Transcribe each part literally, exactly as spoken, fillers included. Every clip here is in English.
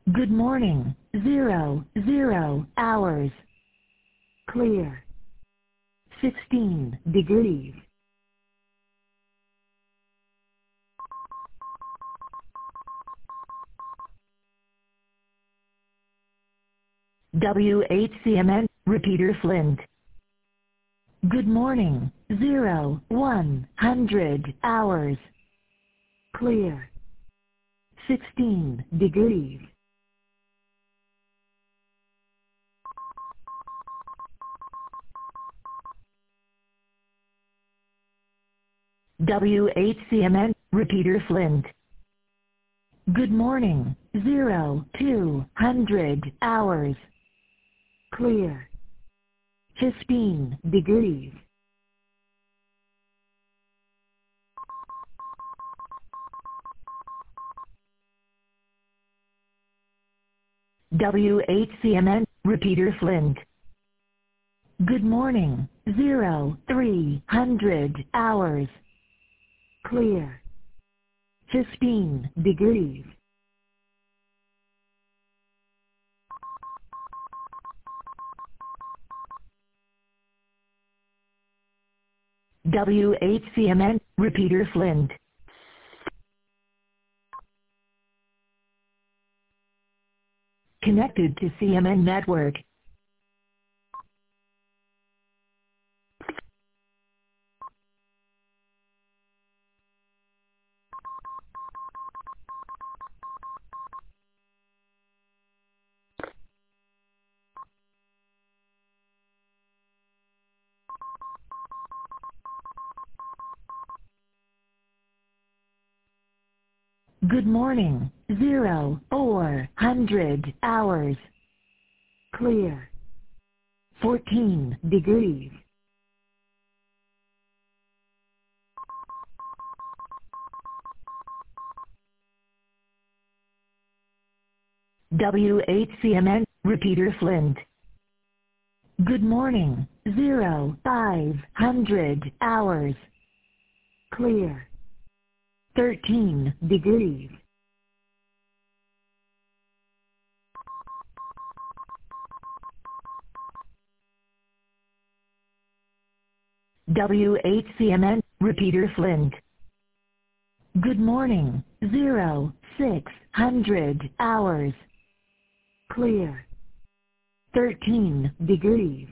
Good morning. Zero, zero hours. Clear. Sixteen degrees. W H C M N, repeater Flint. Good morning. Zero, one hundred hours. Clear. Sixteen degrees. W H C M N, repeater Flint. Good morning. Zero, two hundred hours. Clear. Fifteen degrees. W H C M N, repeater Flint. Good morning. Zero, three hundred hours. Clear. Fifteen degrees. W H C M N, repeater Flint. Connected to C M N network. Good morning. Zero, four hundred hours. Clear. Fourteen degrees. W H C M N, repeater Flint. Good morning. Zero, five hundred hours. Clear. Thirteen degrees. W H C M N, repeater Flint. Good morning. Zero, six hundred hours. Clear. Thirteen degrees.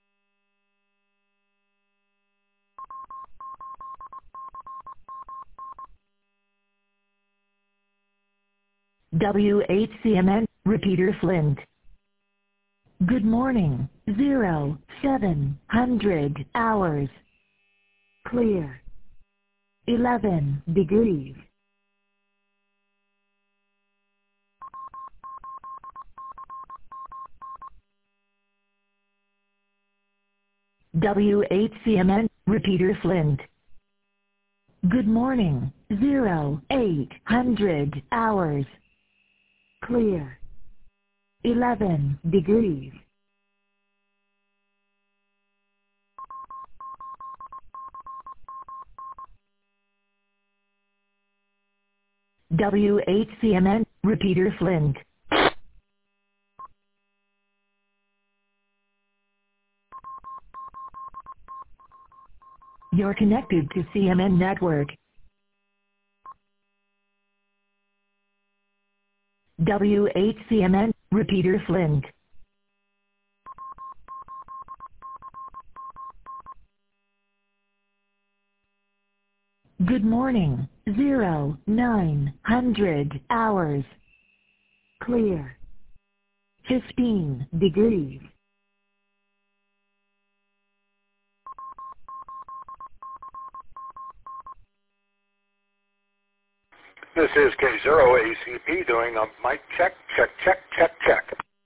W H C M N, repeater Flint. Good morning. Zero, seven hundred hours. Clear. Eleven degrees. W H C M N, repeater Flint. Good morning. Zero, eight hundred hours. Clear. Eleven degrees. W H C M N, repeater Flint. You're connected to C M N network. W H C M N, repeater Flint. Good morning. Zero, nine hundred hours. Clear. Fifteen degrees. This is K zero A C P doing a mic check, check, check, check, check.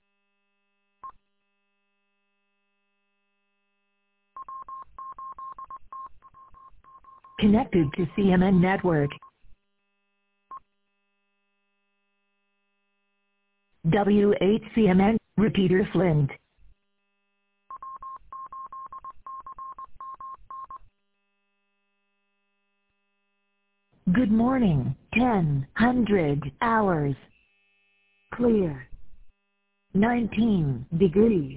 Connected to C M N network. W H C M N, repeater Flint. Good morning. Ten hundred hours. Clear. nineteen degrees.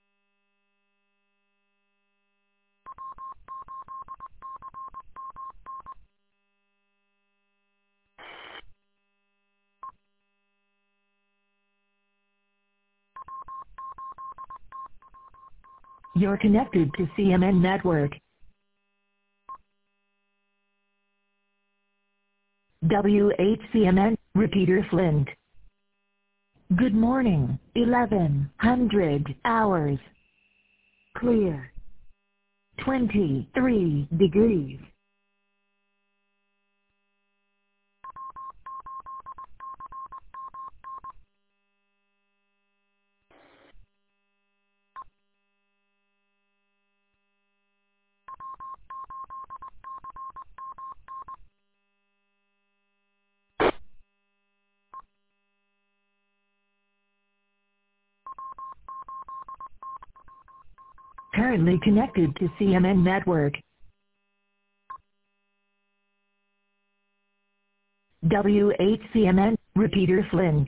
You're connected to C M N Network. W H C M N, Repeater Flint. Good morning, eleven hundred hours. Clear. twenty-three degrees. Currently connected to C M N Network. W H C M N, Repeater Flint.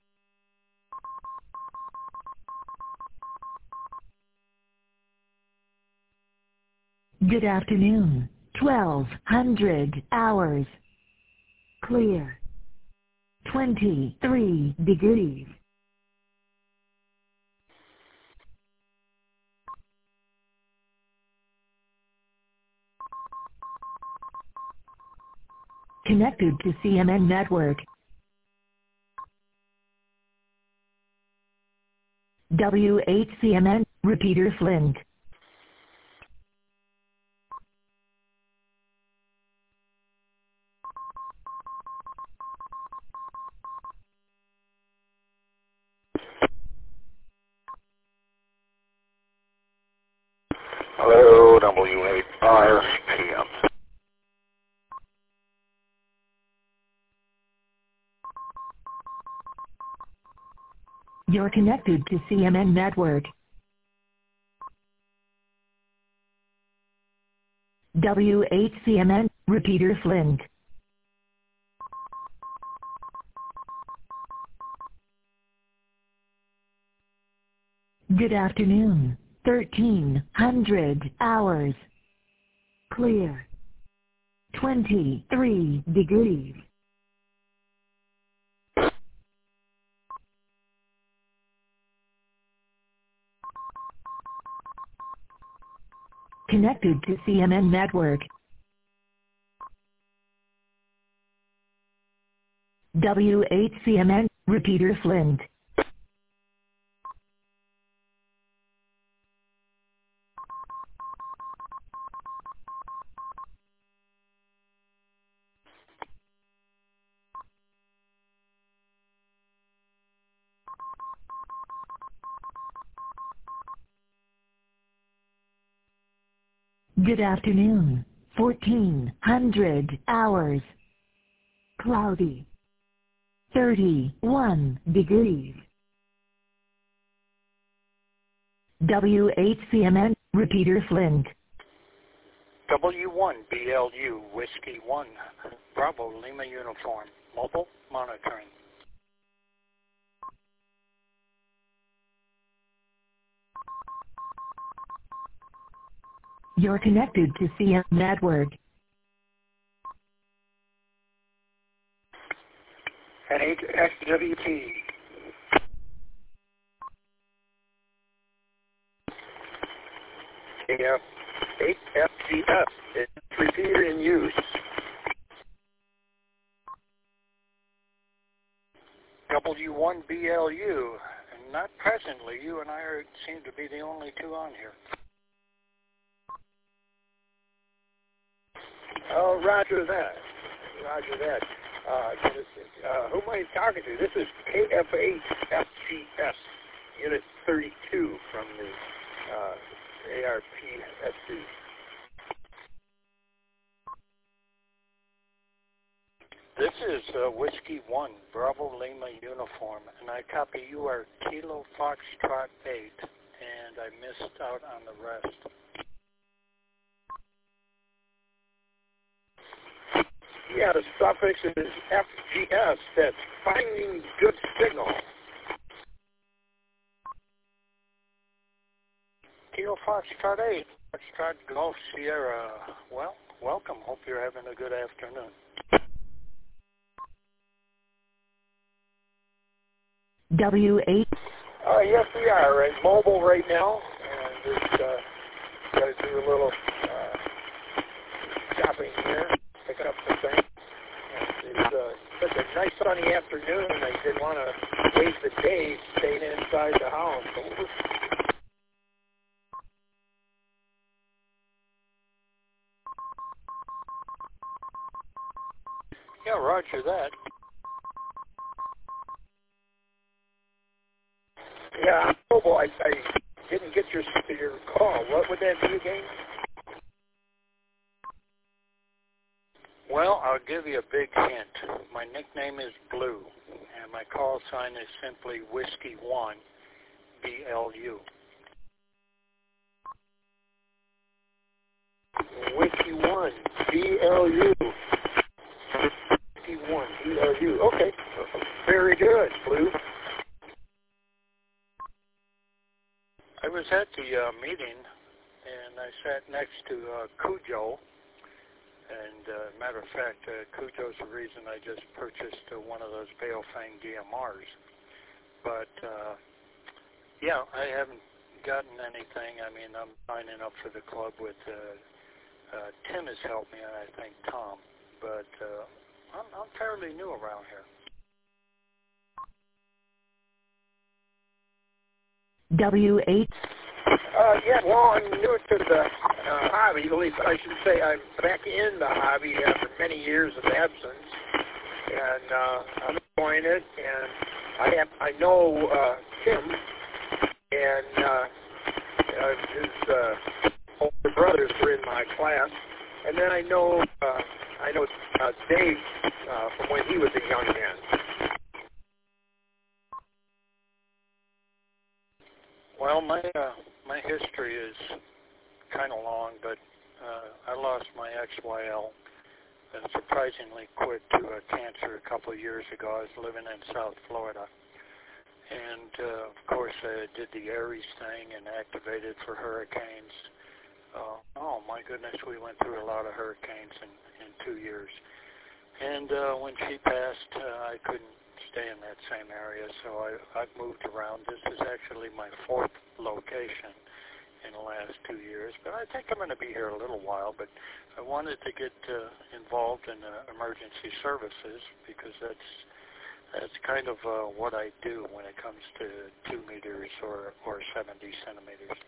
Good afternoon, twelve hundred hours. Clear. twenty-three degrees. Connected to C M N Network. W H C M N, Repeater Flint. Hello, W eight R P M. You're connected to C M N Network. W H C M N, Repeater Flint. Good afternoon, thirteen hundred hours. Clear. twenty-three degrees. Connected to C M N Network. W H C M N, Repeater Flint. Good afternoon, fourteen hundred hours. Cloudy. thirty-one degrees. W H C M N, Repeater Flint. W one B L U, Whiskey one, Bravo Lima Uniform, mobile monitoring. You're connected to C M N Network. N H S W T. eight F G F is repeater in use. W one B L U, and not presently. You and I are, seem to be the only two on here. Oh, roger that. Roger that. Uh, this is, uh, who am I talking to? This is K F H F G S, Unit thirty-two from the uh, A R P S C. This is uh, Whiskey one, Bravo Lima Uniform, and I copy you are Kilo Foxtrot eight, and I missed out on the rest. Yeah, the suffix is F G S. That's finding good signal. Foxtrot eight, Foxtrot Golf Sierra. Well, welcome. Hope you're having a good afternoon. W eight. Uh, yes, we are. Right, mobile right now, and just uh, got to do a little uh, shopping here, pick up some things. And it's uh, such a nice sunny afternoon, and I didn't want to waste the day staying inside the house. Yeah, roger that. Yeah, I'm mobile. I, I didn't get your your call. What would that be again? Well, I'll give you a big hint. My nickname is Blue, and my call sign is simply Whiskey One, B L U. Whiskey One, B L U. Whiskey One, B L U. Okay, very good, Blue. I was at the uh, meeting, and I sat next to uh, Cujo. And uh, matter of fact, uh, Cujo's the reason I just purchased uh, one of those Baofeng D M Rs. But, uh, yeah, I haven't gotten anything. I mean, I'm signing up for the club with uh, uh, Tim has helped me, and I think Tom. But uh, I'm, I'm fairly new around here. W eight. Uh, yeah, well, I'm new to the uh, hobby. At least I should say I'm back in the hobby after many years of absence, and uh, I'm enjoying it. And I have, I know uh, Tim and uh, uh, his uh, older brothers were in my class, and then I know uh, I know uh, Dave uh, from when he was a young man. Well, my uh, my history is kind of long, but uh, I lost my X Y L uh, surprisingly quick to uh, cancer a couple of years ago. I was living in South Florida, and uh, of course I did the Aries thing and activated for hurricanes. Uh, oh my goodness, we went through a lot of hurricanes in, in two years. And uh, when she passed, uh, I couldn't stay in that same area, so I, I've moved around. This is actually my fourth location in the last two years, but I think I'm going to be here a little while. But I wanted to get uh, involved in uh, emergency services because that's that's kind of uh, what I do when it comes to two meters or, or seventy centimeters.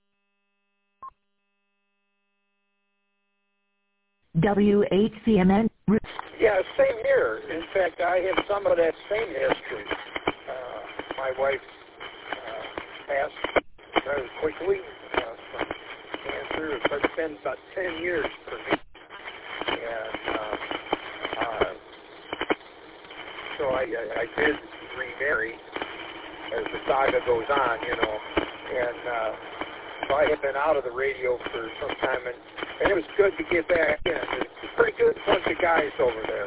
W eight C M N. Yeah, same here. In fact, I have some of that same history. Uh, my wife uh, passed very quickly uh, from cancer. It's been about ten years for me. And uh, uh, so I, I, I did remarry as the saga goes on, you know. And uh, so I had been out of the radio for some time, and, and it was good to get back in. It's a pretty good bunch of guys over there.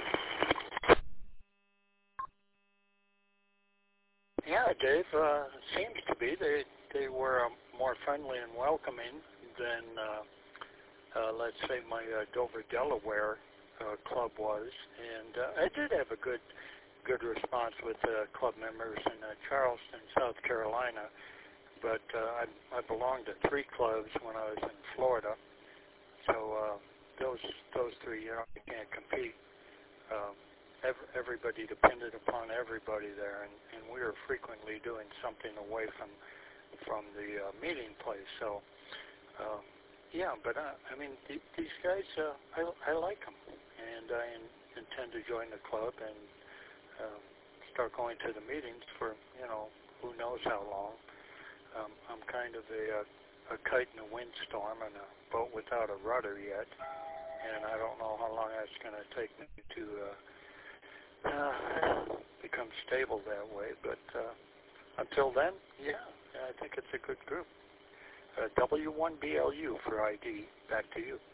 Yeah, Dave, uh, seems to be. They they were um, more friendly and welcoming than, uh, uh, let's say, my uh, Dover, Delaware uh, club was. And uh, I did have a good good response with uh, club members in uh, Charleston, South Carolina. But uh, I, I belonged to three clubs when I was in Florida. So uh, those those three, you know, you can't compete. Um, every, everybody depended upon everybody there, and, and we were frequently doing something away from from the uh, meeting place. So um, yeah, but uh, I mean, th- these guys, uh, I, I like them, and I in, intend to join the club and uh, start going to the meetings for, you know, who knows how long. Um, I'm kind of a, a, a kite in a windstorm and a boat without a rudder yet, and I don't know how long that's going to take me to uh, uh, become stable that way. But uh, until then, yeah, I think it's a good group. Uh, W one B L U for I D. Back to you.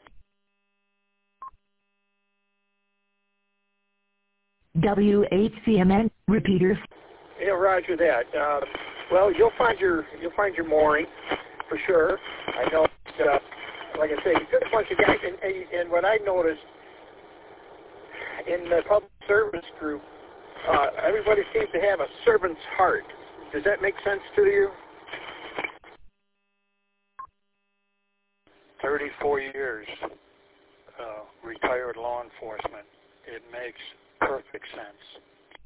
W eight C M N repeater. Yeah, roger that. Uh, well, you'll find your you'll find your mooring, for sure. I know, uh, like I say, a good bunch of guys. And, and, and what I noticed in the public service group, uh, everybody seems to have a servant's heart. Does that make sense to you? thirty-four years, uh, retired law enforcement. It makes perfect sense.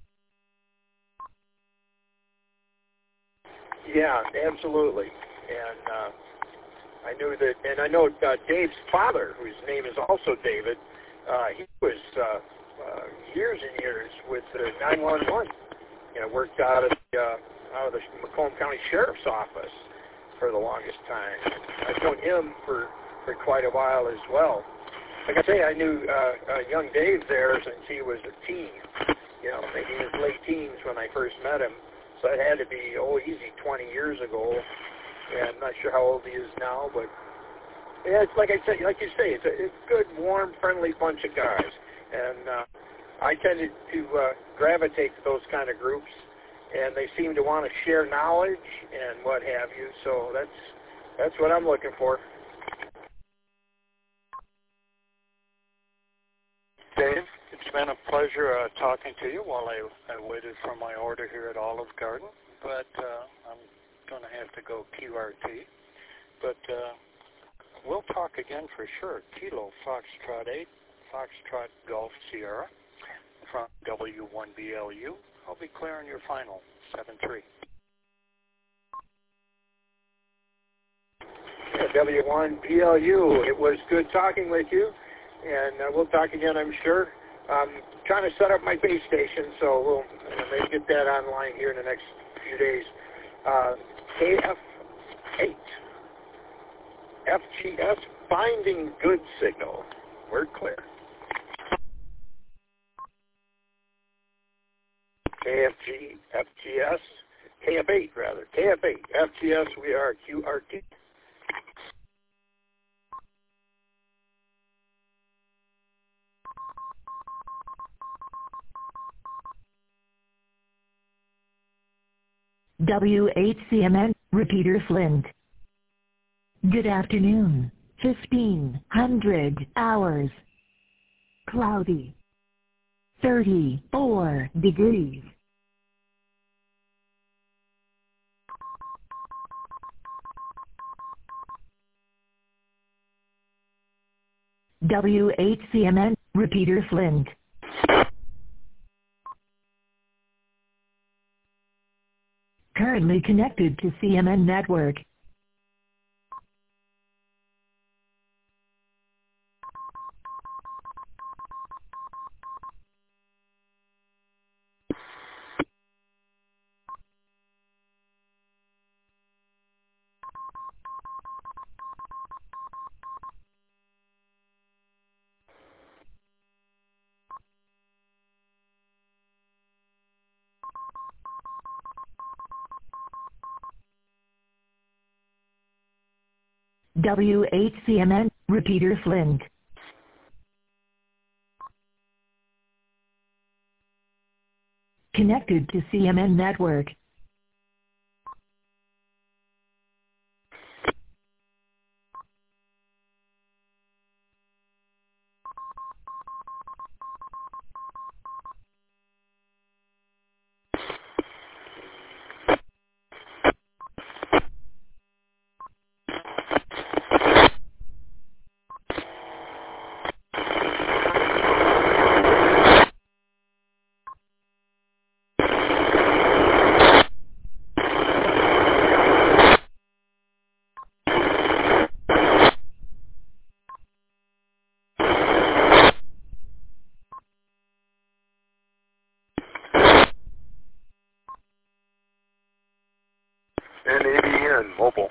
Yeah, absolutely. And uh, I knew that, and I know uh, Dave's father, whose name is also David, uh, he was uh, uh, years and years with uh, nine one one. You know, worked out of the, uh, out of the Macomb County Sheriff's Office for the longest time. I've known him for, for quite a while as well. Like I say, I knew uh, uh, young Dave there since he was a teen. You know, maybe in his late teens when I first met him. So it had to be, oh, easy twenty years ago. And I'm not sure how old he is now, but yeah, it's like I say, like you say, it's a, it's a good, warm, friendly bunch of guys. And uh, I tended to uh, gravitate to those kind of groups, and they seem to want to share knowledge and what have you. So that's that's what I'm looking for. Dave, it's been a pleasure uh, talking to you while I, I waited for my order here at Olive Garden, but uh, I'm going to have to go Q R T. But uh, we'll talk again for sure. Kilo Foxtrot eight, Foxtrot Golf Sierra from W one B L U. I'll be clearing your final, seven three. Yeah, W one B L U, it was good talking with you. And uh, we'll talk again, I'm sure. I'm trying to set up my base station, so we'll uh, maybe get that online here in the next few days. Uh, K F eight, F G S, finding good signal. We're clear. K F G, F G S, K F eight rather, K F eight, F G S, we are Q R T. W eight C M N, repeater Flint. Good afternoon. fifteen hundred hours. Cloudy. thirty-four degrees. W eight C M N, repeater Flint. Currently connected to C M N network. W eight C M N, repeater Flint. Connected to C M N network. And A B N, mobile.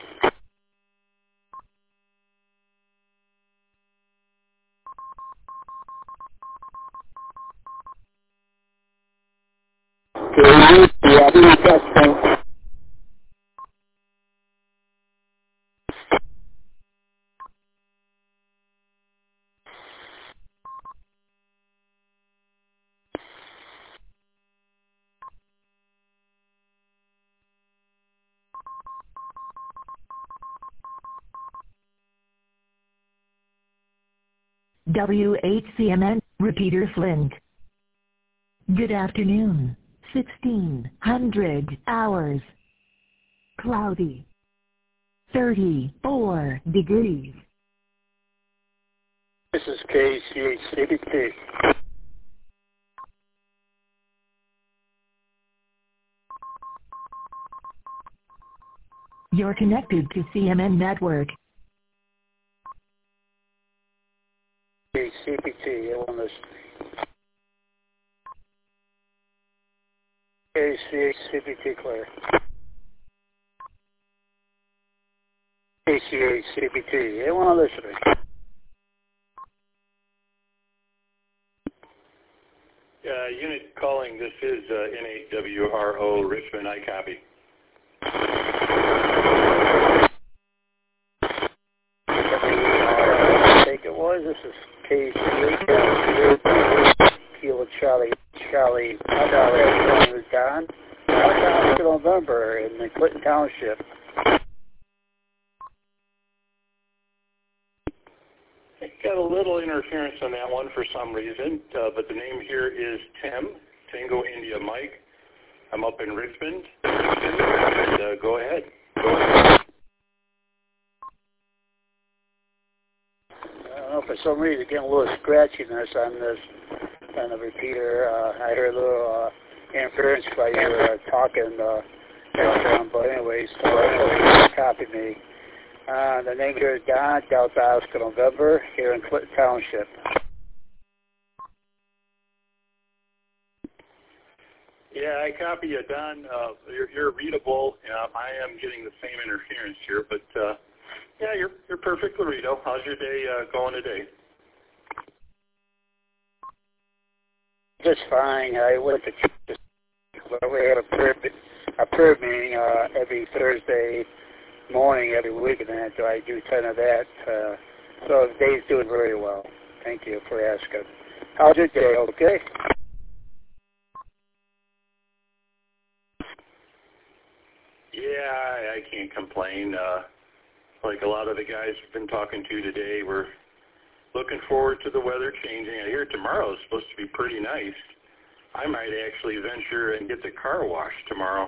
W H C M N, repeater Flint. Good afternoon, sixteen hundred hours. Cloudy. thirty-four degrees. This is K C H C B T. You're connected to C M N Network. C B T, on this. K C H C B T clear. K C H C B T, anyone listening? Uh, unit calling, this is uh, N eight W R O Richmond, I copy. I think it was, this is K C H, Kilo Charlie, Charlie, Charlie, was Don. Don to November in the Clinton Township. Got a little interference on that one for some reason, uh, but the name here is Tim, Tango India Mike. I'm up in Richmond, and uh, go ahead. Go ahead. I don't know, for some reason, getting a little scratchiness on this, on the repeater. Uh, I heard a little uh, interference while you were uh, talking, uh, background, but anyways, so uh, copy me. Uh, the name here is Don, Delta Oscar November, here in Clinton Township. Yeah, I copy you, Don. Uh, you're, you're readable. Uh, I am getting the same interference here, but uh, yeah, you're you're perfect, Laredo. How's your day uh, going today? Just fine. I went to church. We have a prayer, a prayer meeting uh, every Thursday morning every week, and then so I do ten of that. Uh, so the day's doing very well. Thank you for asking. How's your day? Okay. Yeah, I, I can't complain. Uh, like a lot of the guys I've been talking to today, we're looking forward to the weather changing. I hear tomorrow is supposed to be pretty nice. I might actually venture and get the car washed tomorrow.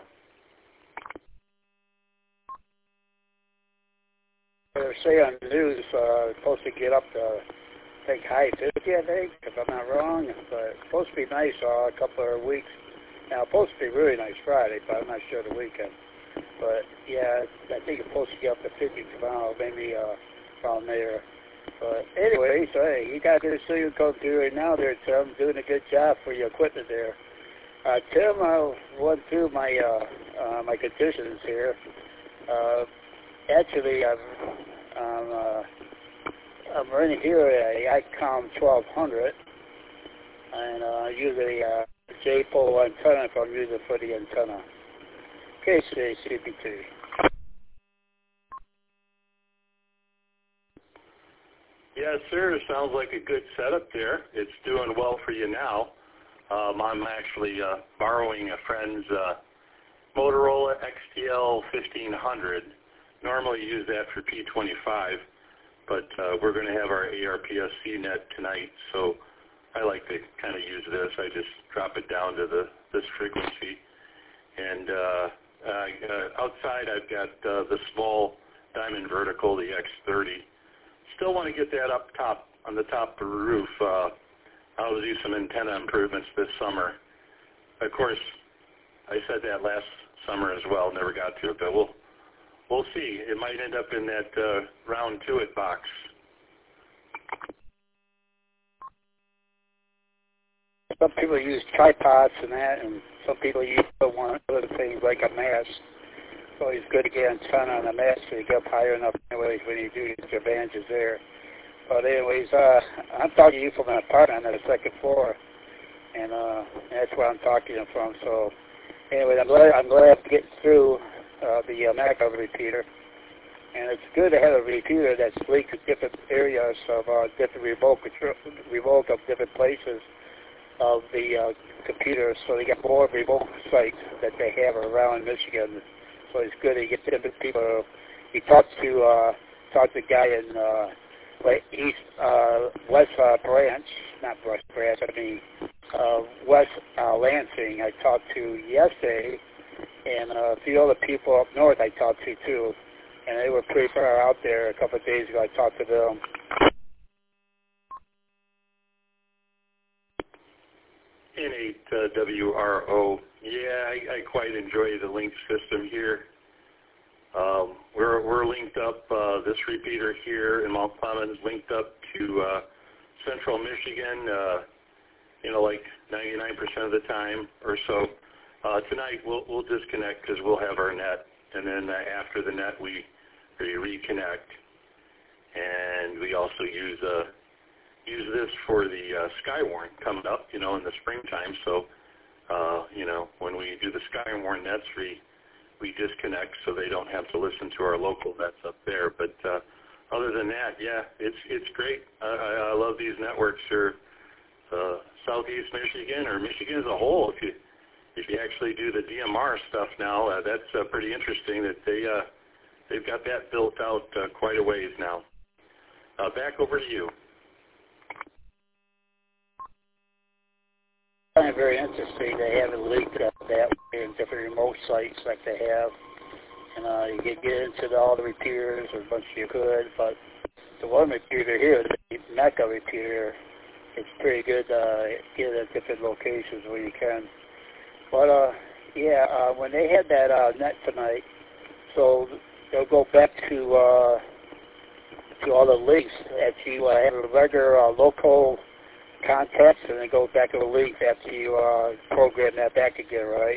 They say on the news, uh, it's supposed to get up to, I think, high fifty, I think, if I'm not wrong. But it's supposed to be nice uh, a couple of weeks. Now, it's supposed to be really nice Friday, but I'm not sure the weekend. But, yeah, I think it's supposed to get up to fifty tomorrow, maybe uh, around there. But anyway, so, hey, you got to see you come through right now there, Tim. Doing a good job for your equipment there. Uh, Tim, I went through my, uh, uh, my conditions here. Uh, Actually, I'm, I'm, uh, I'm running here at I COM twelve hundred, and uh, using a uh, J-pole antenna if I'm using for the antenna. K C H C B T. Yes, sir. It sounds like a good setup there. It's doing well for you now. Um, I'm actually uh, borrowing a friend's uh, Motorola X T L fifteen hundred. Normally use that for P twenty-five, but uh, we're going to have our A R P S C net tonight, so I like to kind of use this. I just drop it down to the this frequency. And uh, uh, outside I've got uh, the small diamond vertical, the X thirty. Still want to get that up top, on the top of the roof. Uh, I'll do some antenna improvements this summer. Of course, I said that last summer as well, never got to it, but we'll We'll see. It might end up in that uh, round to it box. Some people use tripods and that, and some people use one other things like a mast. So it's good to get antenna on a mast so you get up higher enough anyways when you do get your advantages there. But anyways, uh, I'm talking to you from an apartment on the second floor, and uh, that's where I'm talking to you from. So anyway, I'm glad, I'm glad to get through Uh, the uh, Mac repeater, and it's good to have a repeater that's linked to different areas of uh, different remote control, remote of different places of the uh, computer, so they get more remote sites that they have around Michigan. So it's good to get different people. We talked to uh, talked to a guy in uh, Wait, East, uh, West uh, Branch, not West Branch, I mean uh, West uh, Lansing I talked to yesterday, and uh, a few other people up north I talked to too, and they were pretty far out there. A couple of days ago I talked to them. N eight uh, W R O. Yeah, I, I quite enjoy the link system here. Um, we're we're linked up. Uh, this repeater here in Mount Clemens is linked up to uh, Central Michigan. Uh, you know, like ninety-nine percent of the time or so. Uh, tonight we'll we'll disconnect because we'll have our net, and then uh, after the net we we reconnect, and we also use uh, use this for the uh, Skywarn coming up. You know, in the springtime. So uh, you know, when we do the Skywarn nets, we we disconnect so they don't have to listen to our local nets up there. But uh, other than that, yeah, it's it's great. I, I, I love these networks. They're uh, Southeast Michigan or Michigan as a whole. If you if you actually do the D M R stuff now, uh, that's uh, pretty interesting that they uh, they've got that built out uh, quite a ways now. Uh, back over to you. I find it very interesting. They have it linked up that way in different remote sites like they have. And uh, you get, get into the, all the repeaters as much as you could, but the one repeater here, the Mecca repeater, it's pretty good uh, get it at different locations where you can. But, uh, yeah, uh, when they had that uh, net tonight, so they'll go back to uh, to all the links that you uh, have a regular uh, local context, and then go back to the links after you uh, program that back again, right?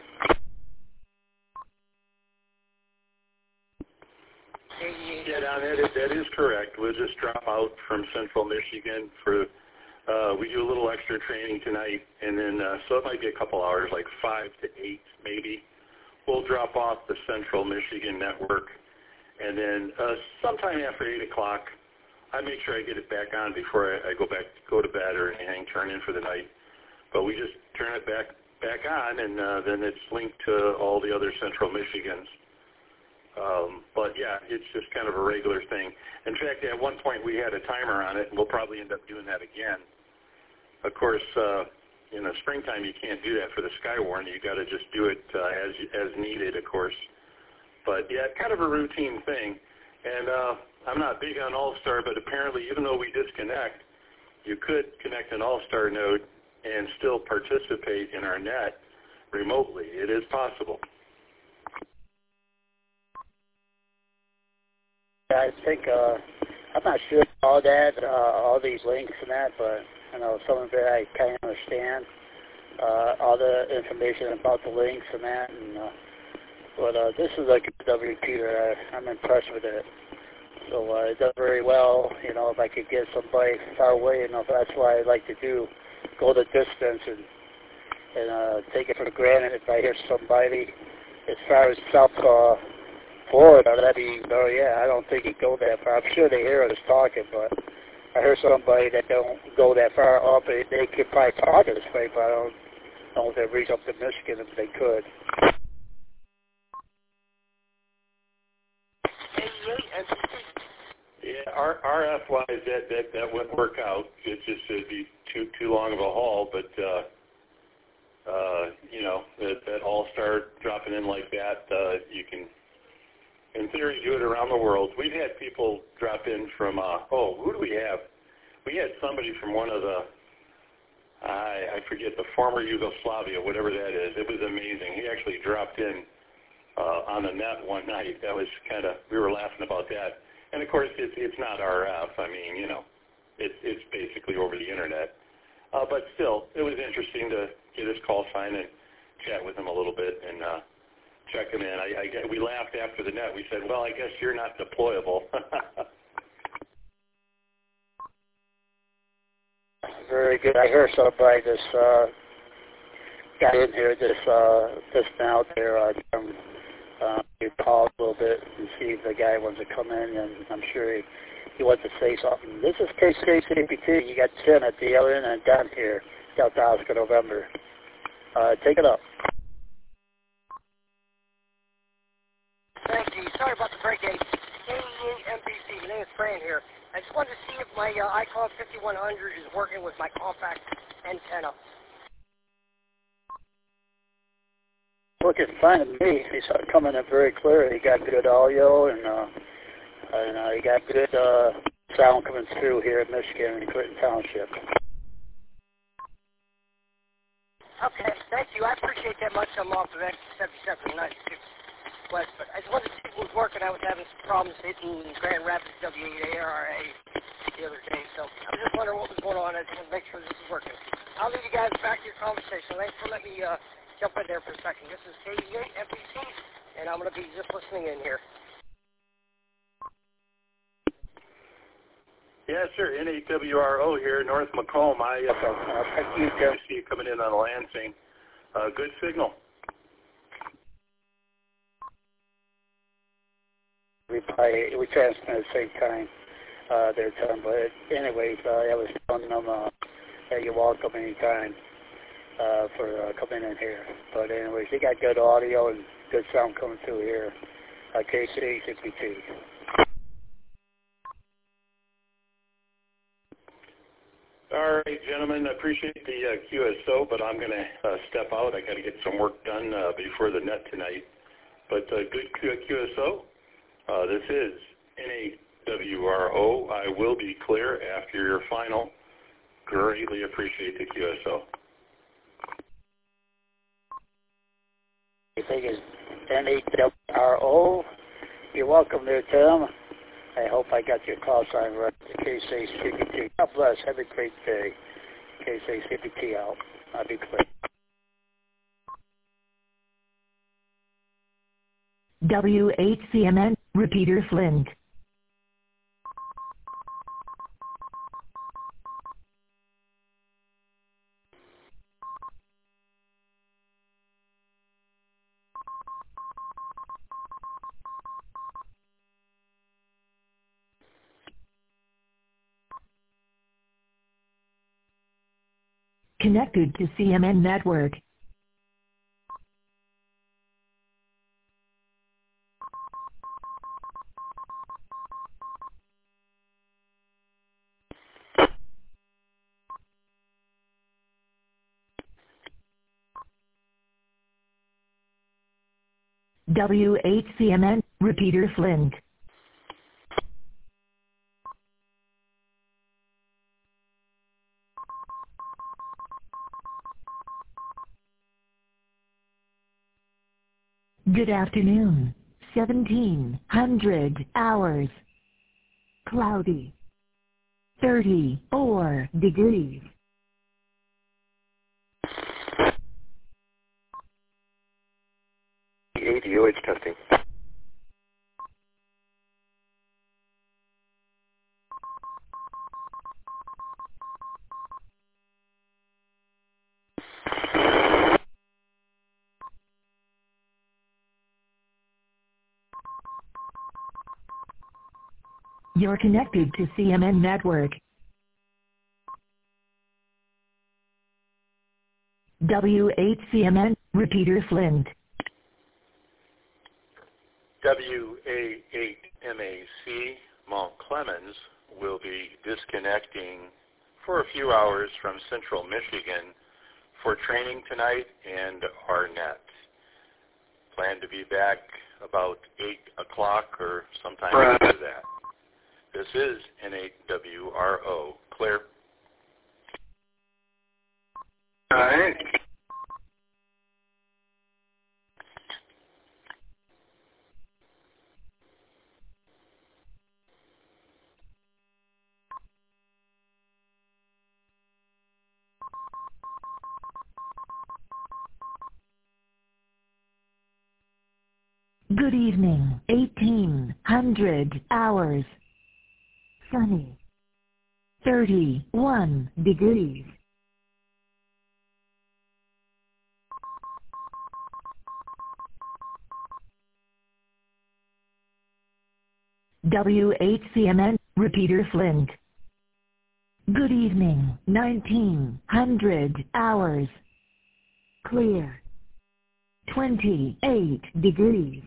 Yeah, Don, that is, that is correct. We'll just drop out from Central Michigan for, uh, we do a little extra training tonight, and then, uh, so it might be a couple hours, like five to eight maybe. We'll drop off the Central Michigan network, and then uh, sometime after eight o'clock, I make sure I get it back on before I, I go back, go to bed or anything, turn in for the night. But we just turn it back back on, and uh, then it's linked to all the other Central Michigans. Um, but yeah, it's just kind of a regular thing. In fact, at one point we had a timer on it, and we'll probably end up doing that again. Of course, uh, in the springtime you can't do that for the Skywarn. You got to just do it uh, as as needed, of course. But yeah, kind of a routine thing. And uh, I'm not big on All-Star, but apparently even though we disconnect, you could connect an All-Star node and still participate in our net remotely. It is possible. I think, uh, I'm not sure all that, uh, all these links and that, but I know some of it I kind of understand, uh, all the information about the links and that, and, uh, but uh, this is like a W repeater. I, I'm impressed with it. So uh, it does very well. You know, if I could get somebody far away, you know, that's what I like to do, go the distance and and uh, take it for granted. If I hear somebody as far as South uh, Florida, that'd be, oh yeah, I don't think he'd go that far. I'm sure they hear us talking, but I heard somebody that don't go that far up. They, they could probably talk this way, but I don't know if they'd reach up to Michigan if they could. Yeah, R F wise, that, that that wouldn't work out. It just would be too too long of a haul. But uh, uh, you know, that, that All-Star dropping in like that, uh, you can, in theory, do it around the world. We've had people drop in from. Uh, oh, who do we have? We had somebody from one of the. I I forget the former Yugoslavia, whatever that is. It was amazing. He actually dropped in uh, on the net one night. That was kind of. We were laughing about that. And of course, it's it's not R F. I mean, you know, it's it's basically over the internet. Uh, but still, it was interesting to get his call sign and chat with him a little bit and uh, check him in. I, I we laughed after the net. We said, "Well, I guess you're not deployable." Very good. I heard somebody just uh, got in here just uh, just now there. Uh, um, Uh, you call a little bit and see if the guy wants to come in, and I'm sure he, he wants to say something. This is K C C P T. You got Tim at the other end and down here, Delta Oscar November. Uh, take it up. Thank you. Sorry about the break, A E A M P C. My name is Fran here. I just wanted to see if my uh, iCloud fifty-one hundred is working with my compact antenna. Looking fine to me. He's coming in very clear. He got good audio, and uh, and uh, he got good uh, sound coming through here in Michigan in Clinton Township. Okay, thank you. I appreciate that much. I'm off of X seventy-seven ninety-six West, but I just wanted to see if it was working. I was having some problems hitting Grand Rapids W eight A R A the other day, so I was just wondering what was going on. I just want to make sure this is working. I'll leave you guys back to your conversation. Thanks for letting me uh, jump in there for a second. This is K E eight F E C, and I'm going to be just listening in here. Yeah, sure. N eight W R O here, North Macomb. I uh, thank you, Jim. I see you coming in on Lansing. Uh, good signal. We probably, we transmit at the same time uh, there, Tom. But anyways, uh, I was telling them uh, that you're welcome anytime uh, for uh, coming in here. But anyways, you got good audio and good sound coming through here. Uh, K C fifty-two. All right, gentlemen, I appreciate the uh, Q S O, but I'm going to uh, step out. I got to get some work done uh, before the net tonight. But uh, good Q S O. Uh, this is N eight W R O. I will be clear after your final. Greatly appreciate the Q S O. I think it's N eight W R O. You're welcome there, Tim. I hope I got your call sign right. K C C B T. God bless. Have a great day. K C C B T out. I'll be clear. W H C M N, Repeater Flint. Connected to C M N Network. W H C M N, Repeater Flint. Good afternoon. seventeen hundred hours. Cloudy. thirty-four degrees. A D O H testing. You're connected to C M N Network. W H C M N, Repeater Flint. W A eight M A C, Mount Clemens, will be disconnecting for a few hours from Central Michigan for training tonight and our net. Plan to be back about eight o'clock or sometime after that. This is N eight W R O. Clear. All right. Good evening. eighteen hundred hours. Sunny. thirty-one degrees. W H C M N, Repeater Flint. Good evening. nineteen hundred hours. Clear. twenty-eight degrees.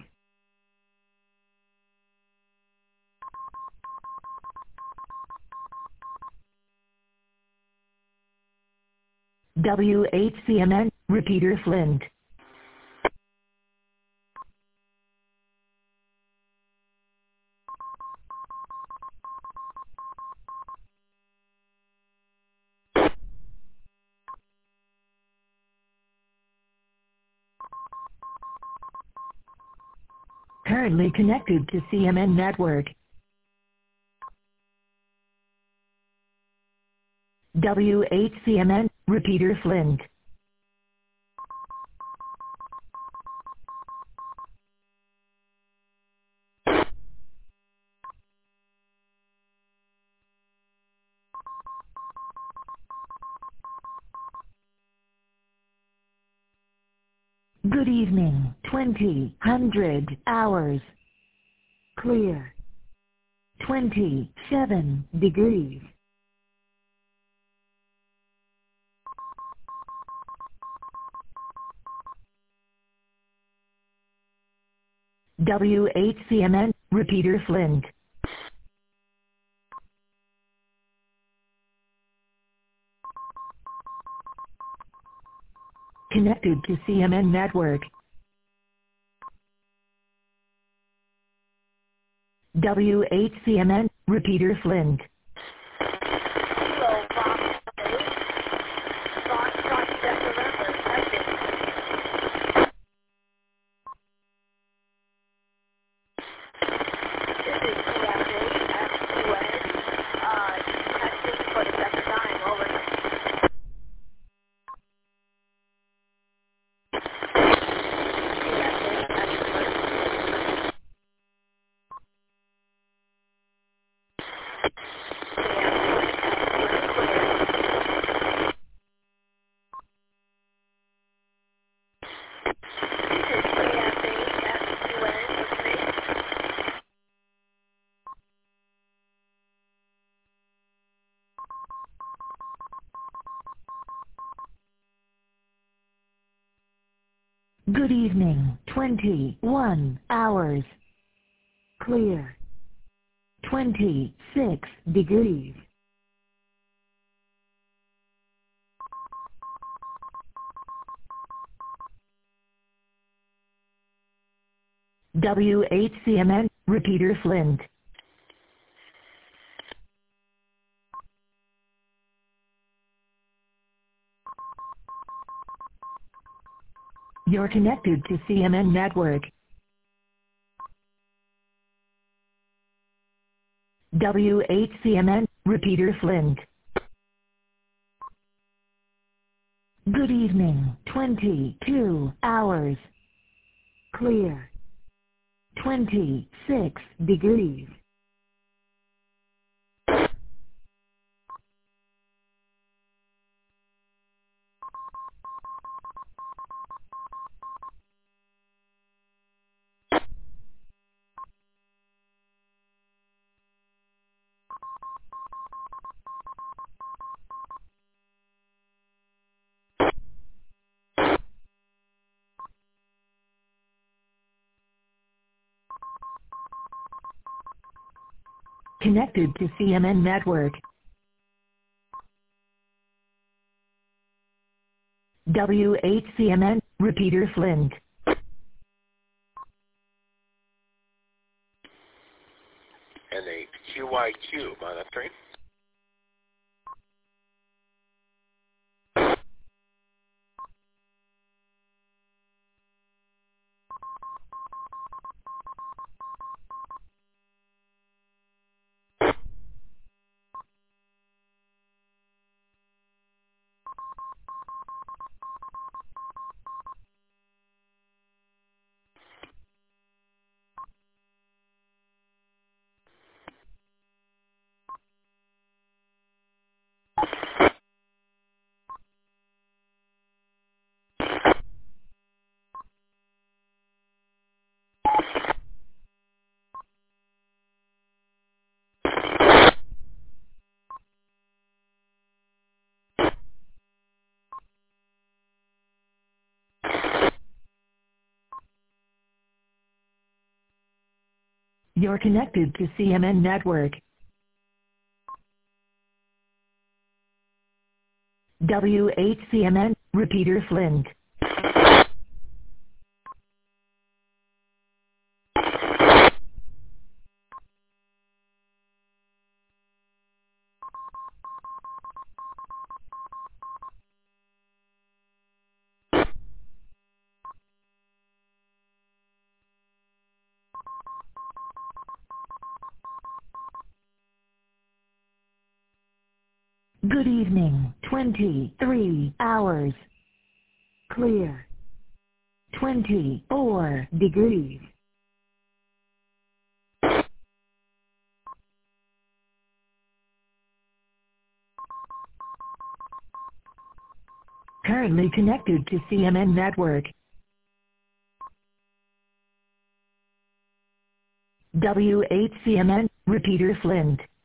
W H C M N, repeater Flint. Currently connected to C M N network. W H C M N, repeater Flint. Good evening, twenty hundred hours. Clear. twenty-seven degrees. W H C M N, repeater Flint. Connected to C M N network. W H C M N, repeater Flint. Hello, Fox eight. Fox Foxtrot November. Testing. This is T F eight F two N. Uh, testing for the second time. Over. Good evening, twenty-one hours. Clear. twenty-six degrees. W H C M N, repeater Flint. You're connected to C M N network. W H C M N, repeater Flint. Good evening, twenty-two hours. Clear. twenty-six degrees. Connected to C M N network. W H C M N, repeater Flint. N eight Q Y Q monitoring. You're connected to C M N network. W H C M N, repeater Flint. Good evening, twenty-three hours. Clear. twenty-four degrees. Currently connected to C M N network. W H C M N, repeater Flint.